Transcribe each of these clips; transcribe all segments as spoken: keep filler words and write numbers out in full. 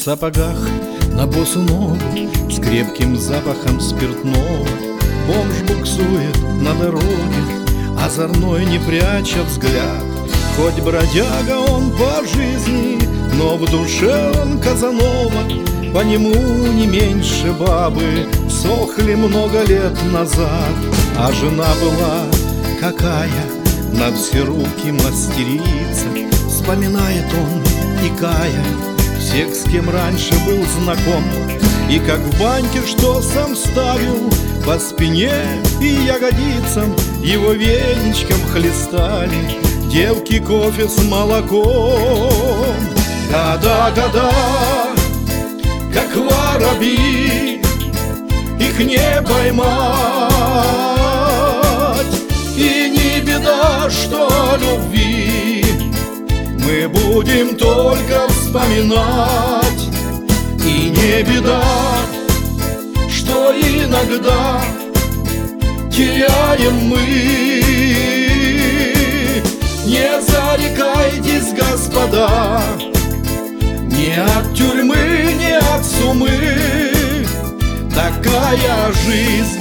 сапогах на босу ногу, с крепким запахом спиртного. Бомж буксует на дороге, озорной не пряча взгляд. Хоть бродяга он по жизни, но в душе он Казанова. По нему не меньше бабы сохли много лет назад. А жена была какая, на все руки мастерица. Вспоминает он, икая, всех, с кем раньше был знаком. И как в баньке, что сам ставил, по спине и ягодицам его веничком хлестали девки кофе с молоком. Года, года, как воробьи, их не поймать. И не беда, что любви мы будем только вспоминать. И не беда, что иногда теряем мы. Не зарекайтесь, господа, ни от тюрьмы, ни от сумы. Такая жизнь.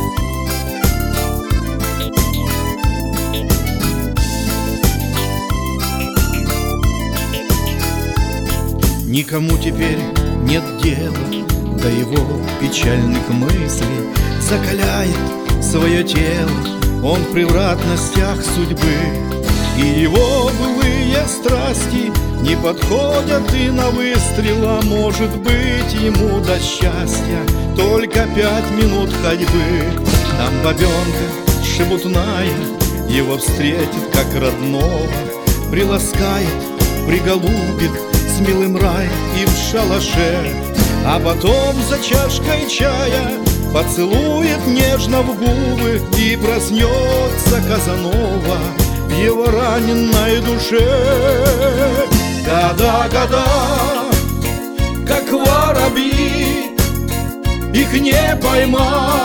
Никому теперь нет дела до его печальных мыслей. Закаляет свое тело он в превратностях судьбы. И его былые страсти не подходят и на выстрел. А может быть, ему до счастья только пять минут ходьбы. Там бабенка шебутная его встретит как родного, приласкает, приголубит с милым раем и в шалаше. А потом за чашкой чая поцелует нежно в губы. И проснется Казанова в его раненой душе. Года, года, как воробьи, их не поймать.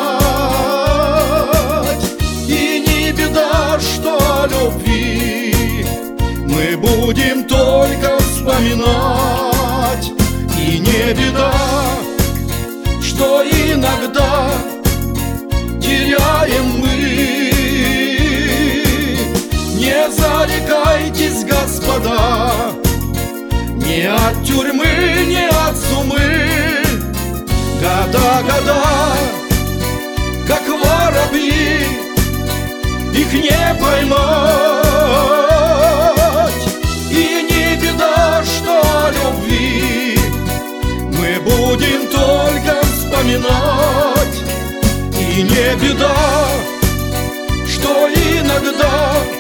И не беда, что любви мы будем только вспоминать. И не беда, что иногда теряем мы. Не зарекайтесь, господа, ни от тюрьмы, ни от сумы. Года, года, как воробьи, их не поймать. И не беда, что любви мы будем только вспоминать. И не беда, что иногда